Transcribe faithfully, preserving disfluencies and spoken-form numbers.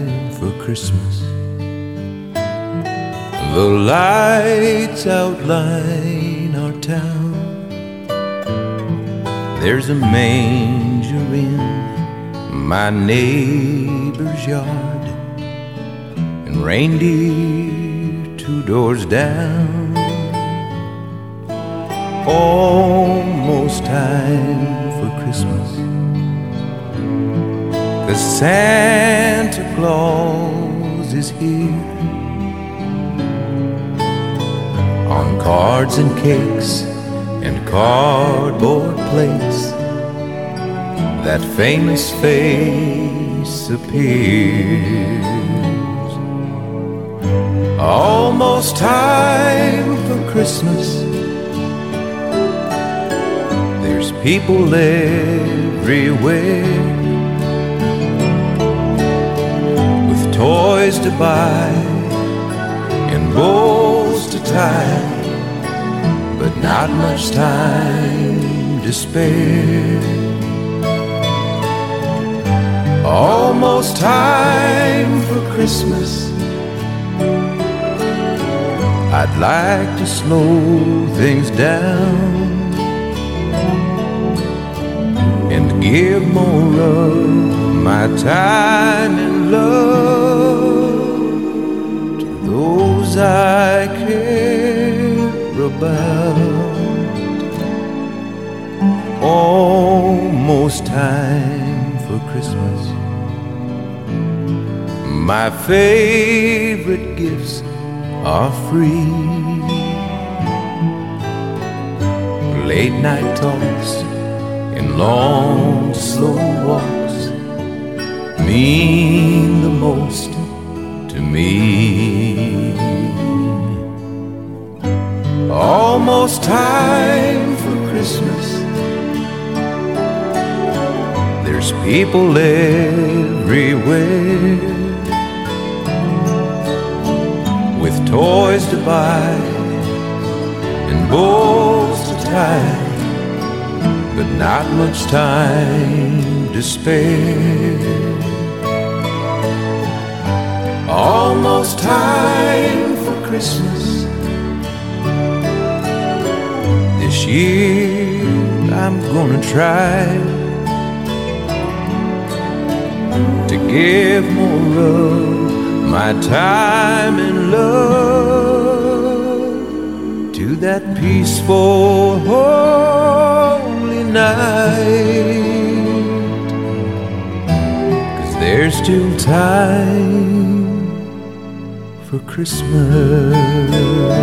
time for Christmas. The lights outline our town. There's a manger in my neighbor's yard, and reindeer two doors down. Almost time for Christmas, 'cause Santa Claus is here. On cards and cakes and cardboard plates, that famous face appears. Almost time for Christmas. There's people everywhere with toys to buy and bows to tie, but not much time to spare. Almost time for Christmas. I'd like to slow things down and give more of my time and love to those I care about. Almost time for Christmas. My favorite gifts are free. Late night talks and long slow walks mean the most to me. Almost time for Christmas. There's people everywhere with toys to buy and bows to tie, but not much time to spare. Almost time for Christmas. This year I'm gonna try to give more of my time and love to that peaceful, holy night, 'cause there's still time for Christmas.